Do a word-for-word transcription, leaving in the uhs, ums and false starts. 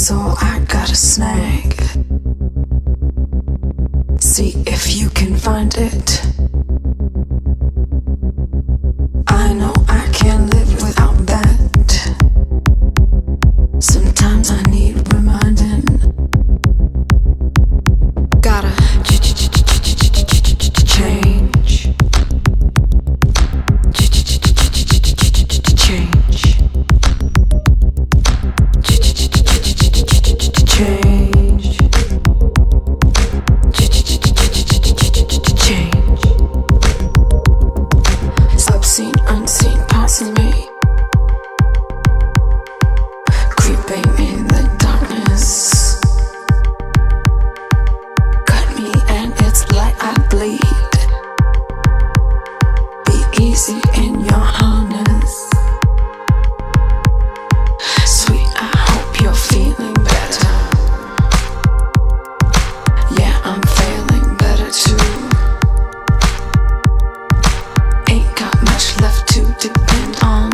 so I got a snag. See if you can find it. I know I can't live without that. Sometimes I need reminding. Gotta change. Change. Change. Change. Obscene, unseen, passing me, creeping in the darkness. Cut me and it's like I bleed. Be easy in your harness. Sweet, I hope you're feeling better. Yeah, I'm feeling better too. Ain't got much left to depend on.